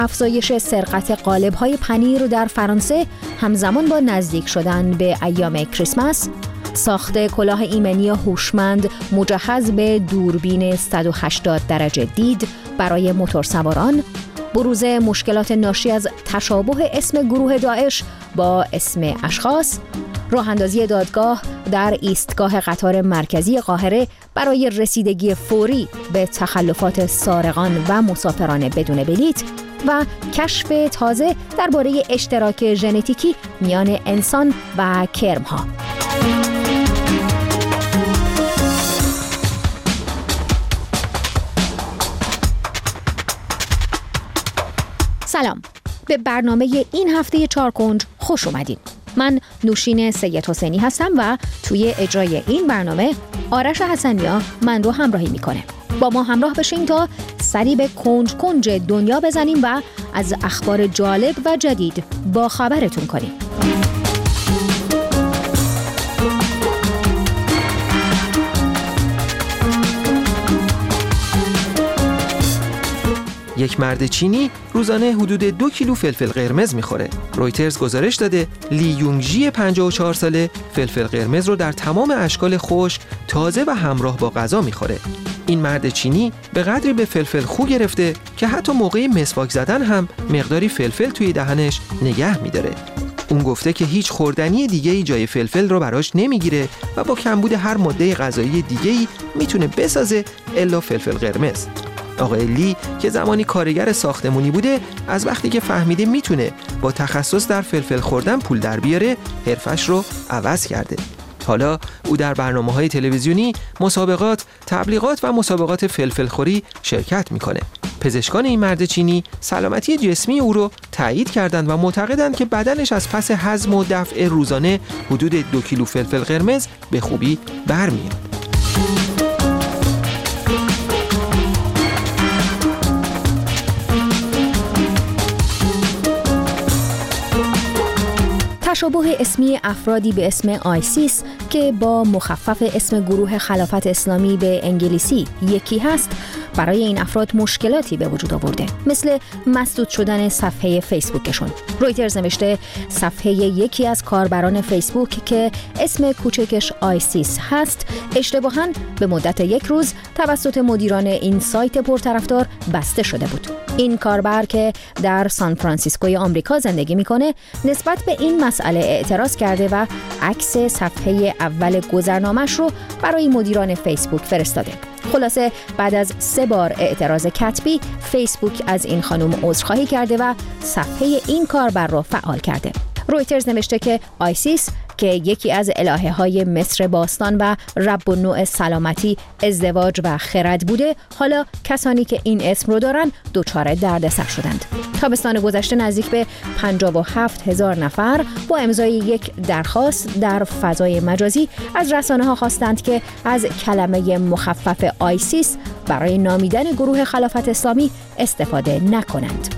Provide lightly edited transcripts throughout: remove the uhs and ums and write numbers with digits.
افزایش سرقت قالب‌های پنیر در فرانسه همزمان با نزدیک شدن به ایام کریسمس، ساخت کلاه ایمنی هوشمند مجهز به دوربین 180 درجه دید برای موتورسواران، بروز مشکلات ناشی از تشابه اسم گروه داعش با اسم اشخاص، راه اندازی دادگاه در ایستگاه قطار مرکزی قاهره برای رسیدگی فوری به تخلفات سارقان و مسافران بدون بلیط و کشف تازه درباره اشتراک ژنتیکی میان انسان و کرم‌ها. سلام، به برنامه این هفته چارکنج خوش اومدین. من نوشین سید حسینی هستم و توی اجرای این برنامه آرش حسنیا من رو همراهی میکنه. با ما همراه بشین تا سری به کنج کنج دنیا بزنیم و از اخبار جالب و جدید با خبرتون کنیم. یک مرد چینی روزانه حدود 2 کیلو فلفل قرمز میخوره. رویترز گزارش داده لی یونگژی 54 ساله فلفل قرمز رو در تمام اشکال خشک، تازه و همراه با غذا میخوره. این مرد چینی به قدری به فلفل خو گرفته که حتی موقع مسواک زدن هم مقداری فلفل توی دهنش نگه میداره. اون گفته که هیچ خوردنی دیگه‌ای جای فلفل رو براش نمیگیره و با کمبود هر ماده غذایی دیگه‌ای میتونه بسازه الا فلفل قرمز. آقای لی که زمانی کارگر ساختمونی بوده، از وقتی که فهمیده میتونه با تخصص در فلفل خوردن پول در بیاره، حرفش رو عوض کرده. حالا او در برنامه‌های تلویزیونی، مسابقات، تبلیغات و مسابقات فلفل خوری شرکت میکنه. پزشکان این مرد چینی سلامتی جسمی او رو تایید کردند و معتقدند که بدنش از پس هضم و دفع روزانه حدود 2 کیلو فلفل قرمز به خوبی برمیاد. تشابه اسمی افرادی به اسم آیسیس که با مخفف اسم گروه خلافت اسلامی به انگلیسی یکی هست، برای این افراد مشکلاتی به وجود آورده، مثل مسدود شدن صفحه فیسبوکشون. رویترز نوشته صفحه یکی از کاربران فیسبوک که اسم کوچکش آیسیس هست، اشتباهاً به مدت 1 روز توسط مدیران این سایت پرطرفدار بسته شده بود. این کاربر که در سان فرانسیسکوی آمریکا زندگی میکنه، نسبت به این مسئله اعتراض کرده و عکس صفحه اول گذرنامه‌اش رو برای مدیران فیسبوک فرستاده. خلاصه بعد از 3 بار اعتراض کتبی، فیسبوک از این خانم عذرخواهی کرده و صفحه این کاربر رو فعال کرده. رویترز نوشته که آیسیس که یکی از الهه‌های مصر باستان و رب النوع سلامتی، ازدواج و خرد بوده، حالا کسانی که این اسم رو دارن دچار دردسر شدند. تابستان گذشته نزدیک به 57,000 نفر با امضای یک درخواست در فضای مجازی از رسانه‌ها خواستند که از کلمه مخفف آیسیس برای نامیدن گروه خلافت اسلامی استفاده نکنند.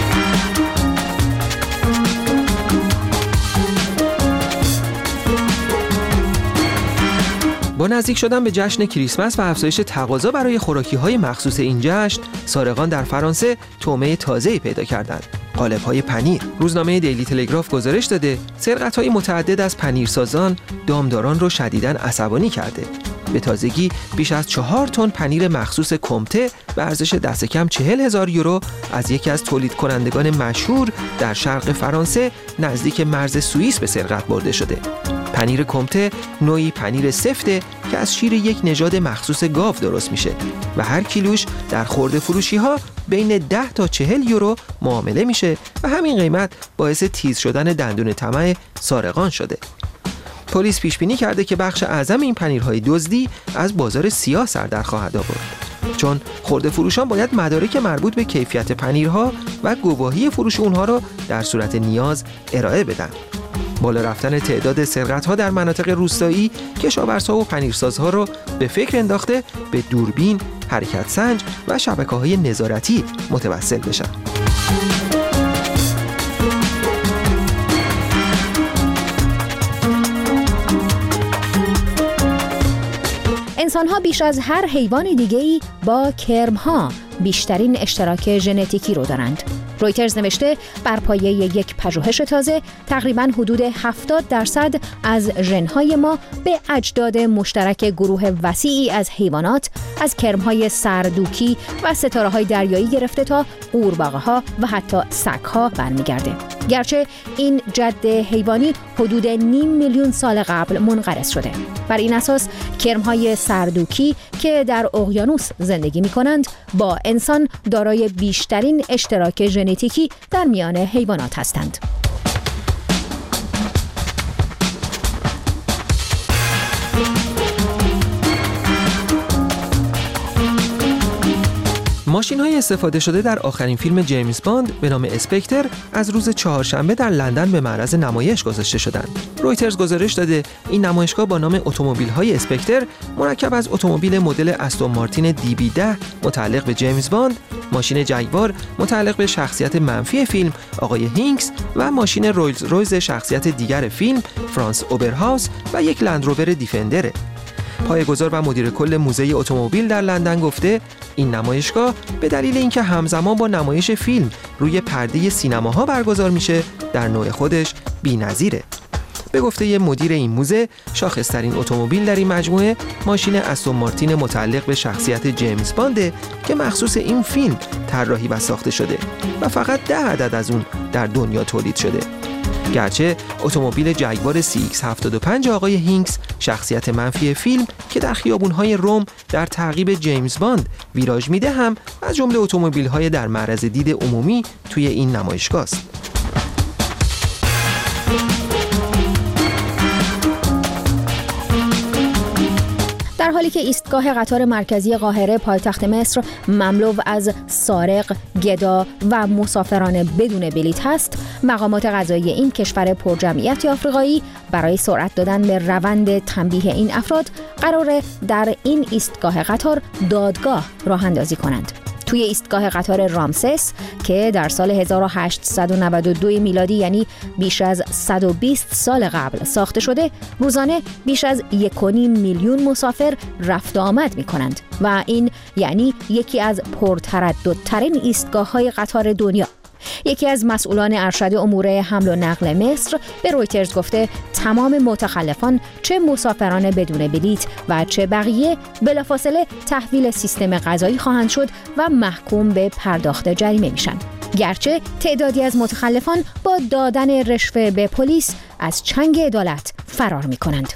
با نزدیک شدن به جشن کریسمس و افزایش تقاضا برای خوراکی‌های مخصوص این جشن، سارقان در فرانسه طعمه تازه‌ای پیدا کردند: قالب‌های پنیر. روزنامه دیلی تلگراف گزارش داده سرقت‌های متعدد از پنیرسازان دامداران رو شدیداً عصبانی کرده. به تازگی بیش از 4 تن پنیر مخصوص کمته به ارزش دست کم 40,000 یورو از یکی از تولید کنندگان مشهور در شرق فرانسه نزدیک مرز سوئیس به سرقت برده شده. پنیر کمته نوعی پنیر سفته که از شیر یک نژاد مخصوص گاو درست میشه و هر کیلوش در خرده فروشی ها بین 10 تا 40 یورو معامله میشه و همین قیمت باعث تیز شدن دندون طمع سارقان شده. پلیس پیش بینی کرده که بخش اعظم این پنیرهای دزدی از بازار سیاه سر در خواهد آورد، چون خرده فروشان باید مدارک مربوط به کیفیت پنیرها و گواهی فروش اونها را در صورت نیاز ارائه بدن. بالا رفتن تعداد سرقت‌ها در مناطق روستایی کشاورزها و پنیرسازها را به فکر انداخته به دوربین، حرکت سنج و شبکه‌های نظارتی متوسل بشن. انسان‌ها بیش از هر حیوان دیگه‌ای با کرم‌ها بیشترین اشتراک ژنتیکی رو دارند. رویترز نوشته بر پایه یک پژوهش تازه تقریباً حدود 70% از ژن‌های ما به اجداد مشترک گروه وسیعی از حیوانات، از کرم‌های سردوکی و ستاره‌های دریایی گرفته تا قورباغه‌ها و حتی سگ‌ها برمیگرده. گرچه این جد حیوانی حدود 5 میلیون سال قبل منقرض شده. بر این اساس کرم‌های سردوکی که در اقیانوس زندگی می‌کنند با انسان دارای بیشترین اشتراک ژنتیکی در میان حیوانات هستند. ماشین‌های استفاده شده در آخرین فیلم جیمز باند به نام اسپکتر از روز چهارشنبه در لندن به معرض نمایش گذاشته شدند. رویترز گزارش داده این نمایشگاه با نام اتومبیل‌های اسپکتر مرکب از اتومبیل مدل استون مارتین DB10 متعلق به جیمز باند، ماشین جگوار متعلق به شخصیت منفی فیلم آقای هینکس و ماشین رولز رویز شخصیت دیگر فیلم فرانس اوبرهاوس و یک لندروور دیفندره. پایه‌گذار و مدیر کل موزه اتومبیل در لندن گفته این نمایشگاه به دلیل اینکه همزمان با نمایش فیلم روی پرده سینماها برگزار میشه در نوع خودش بی‌نظیره. به گفته مدیر این موزه شاخص‌ترین اتومبیل در این مجموعه ماشین استون مارتین متعلق به شخصیت جیمز بانده که مخصوص این فیلم طراحی و ساخته شده و فقط 10 عدد از اون در دنیا تولید شده. گرچه اتومبیل جگوار CX-75 آقای هینکس شخصیت منفی فیلم که در خیابون‌های روم در تعقیب جیمز باند ویراژ میده هم از جمله اتومبیل‌های در معرض دید عمومی توی این نمایشگاه است. در حالی که ایستگاه قطار مرکزی قاهره پایتخت مصر مملو از سارق، گدا و مسافران بدون بلیط هست، مقامات قضایی این کشور پرجمعیت آفریقایی برای سرعت دادن به روند تنبیه این افراد قراره در این ایستگاه قطار دادگاه راه اندازی کنند. توی ایستگاه قطار رامسس که در سال 1892 میلادی یعنی بیش از 120 سال قبل ساخته شده، روزانه بیش از 1.5 میلیون مسافر رفت و آمد می کنند و این یعنی یکی از پرترددترین ایستگاه‌های قطار دنیا. یکی از مسئولان ارشد امور حمل و نقل مصر به رویترز گفته تمام متخلفان چه مسافران بدون بلیط و چه بقیه بلافاصله تحویل سیستم قضایی خواهند شد و محکوم به پرداخت جریمه میشن. گرچه تعدادی از متخلفان با دادن رشوه به پلیس از چنگ عدالت فرار میکنند.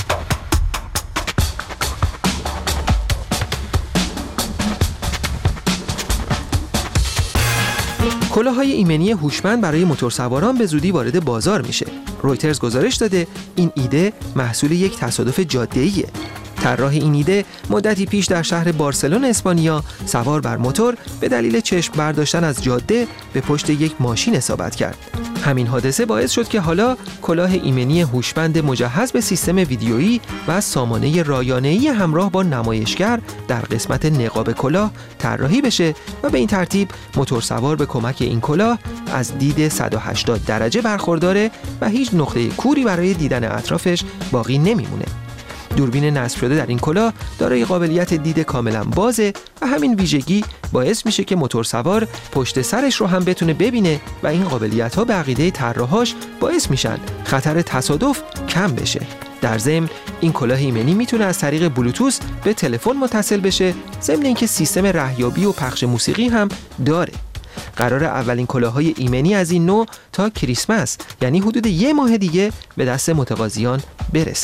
کلاه‌های ایمنی هوشمند برای موتورسواران به زودی وارد بازار میشه. رویترز گزارش داده این ایده محصول یک تصادف جاده‌ایه. طراح این ایده مدتی پیش در شهر بارسلون اسپانیا سوار بر موتور به دلیل چشم برداشتن از جاده به پشت یک ماشین اصابت کرد. همین حادثه باعث شد که حالا کلاه ایمنی هوشمند مجهز به سیستم ویدیویی و سامانه رایانه‌ای همراه با نمایشگر در قسمت نقاب کلاه طراحی بشه و به این ترتیب موتورسوار به کمک این کلاه از دید 180 درجه برخورداره و هیچ نقطه کوری برای دیدن اطرافش باقی نمیمونه. دوربین نصب شده در این کلاه دارای قابلیت دید کاملا بازه و همین ویژگی باعث میشه که موتورسوار پشت سرش رو هم بتونه ببینه و این قابلیت‌ها به عقیده طراحاش باعث میشن خطر تصادف کم بشه. در ضمن این کلاه ایمنی میتونه از طریق بلوتوث به تلفن متصل بشه، ضمن اینکه سیستم رهیابی و پخش موسیقی هم داره. قرار اولین کلاه‌های ایمنی از این نوع تا کریسمس یعنی حدود 1 ماه دیگه به دست متقاضیان برسه.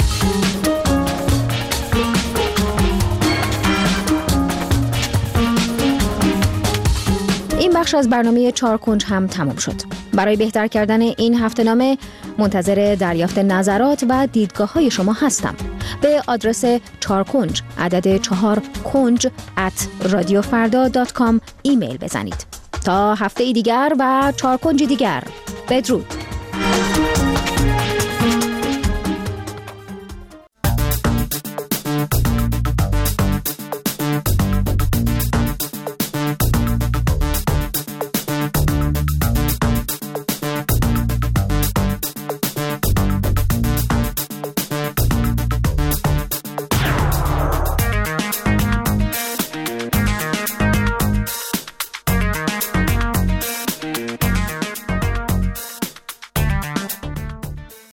این بخش از برنامه 4 کنج هم تمام شد. برای بهتر کردن این هفته‌نامه منتظر دریافت نظرات و دیدگاه‌های شما هستم. به آدرس 4 کنج عدد 4 کنج @radiofarda.com ایمیل بزنید. تا هفته دیگر و 4 کنج دیگر، بدرود.